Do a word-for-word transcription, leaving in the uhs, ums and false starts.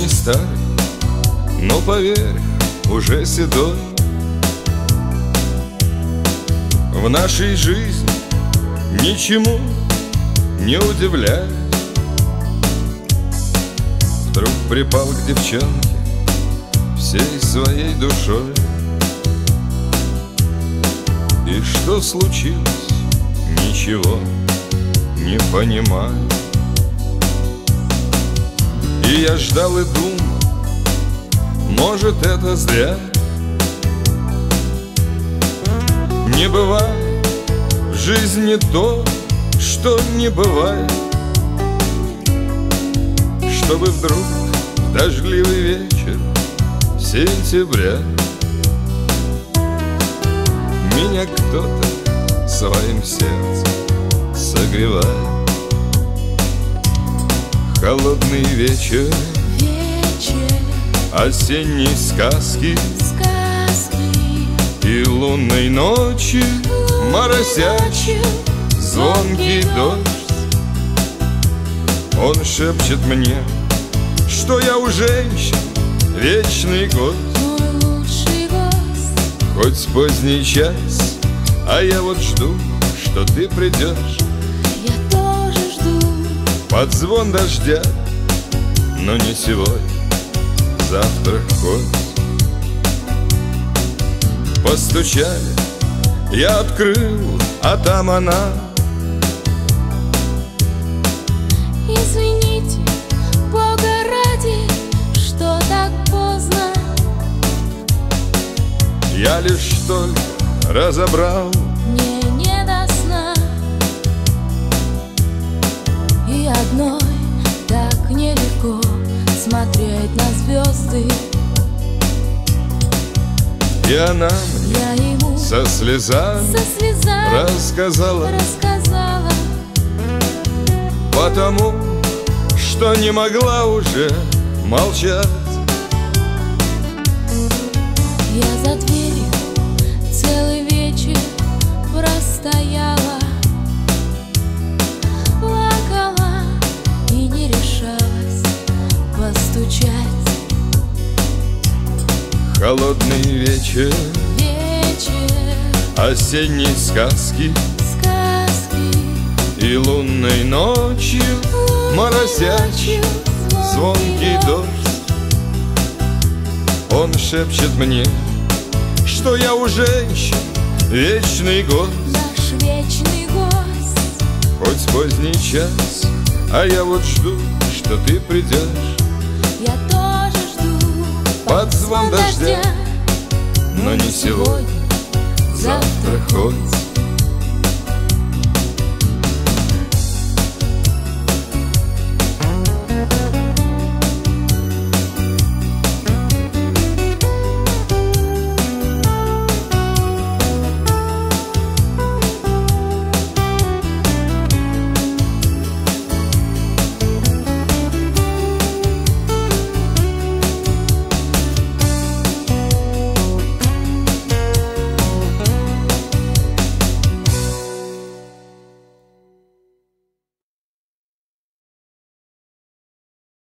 старый, но поверь, уже седой. В нашей жизни ничему не удивляй. Вдруг припал к девчонке всей своей душой. И что случилось, ничего не понимаю. И я ждал и думал, может, это зря. Не бывает в жизни то, что не бывает, чтобы вдруг в дождливый вечер сентября меня кто-то своим сердцем согревает. Холодный вечер, вечер осенней сказки, сказки и лунной ночи моросящий звонкий дождь. Он шепчет мне, что я у женщин вечный гость. мой лучший гость. Хоть поздний час, а я вот жду, что ты придешь. Я тоже жду. Под звон дождя, но не сегодня, завтра хоть. Постучали, я открыл, а там она. Извините, Бога ради, что так поздно. Я лишь только разобрал. Мне не до сна. И одной так нелегко смотреть на звезды. И она мне Я ему со слезами со слезами рассказала, рассказала. потому что не могла уже молчать. Я за дверью целый вечер простояла, плакала и не решалась постучать. Холодный вечер, Вечер осенней сказки, сказки и лунной ночью моросящий звонкий дождь. Он шепчет мне, что я у женщин вечный гость. наш вечный гость. Хоть поздний час, а я вот жду, что ты придешь. Я тоже жду Под звон дождя, но не сегодня, завтра хоть.